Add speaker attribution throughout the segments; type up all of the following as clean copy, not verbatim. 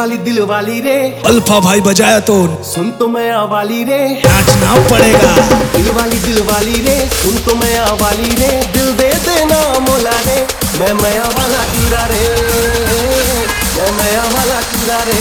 Speaker 1: दिल वाली रे
Speaker 2: अल्फा भाई बजाया तो
Speaker 1: सुन तो मैं आवाली रे
Speaker 2: नाचना पड़ेगा।
Speaker 1: दिल वाली रे सुन तो मैं आवाली रे दिल दे देना मोला रे मैं माया वाला कीड़ा रे मैं माया वाला कीड़ा रे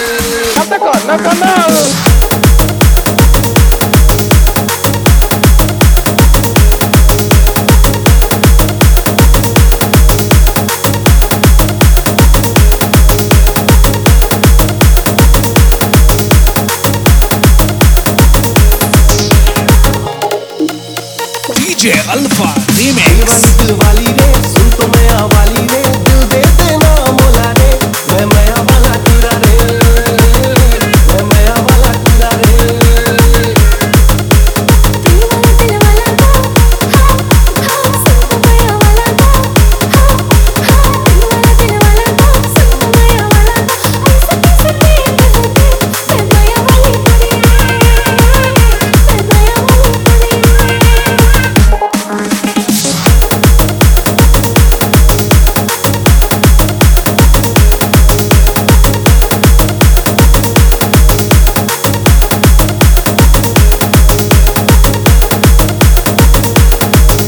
Speaker 2: DJ Alpha Remix।
Speaker 1: दिल वाली रे सुन तो मैं आवाली रे दिल दे देना मोला रे मैं माया वाला कीड़ा रे मैं माया वाला कीड़ा रे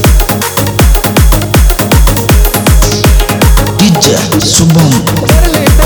Speaker 2: DJ Subham।
Speaker 1: कर ले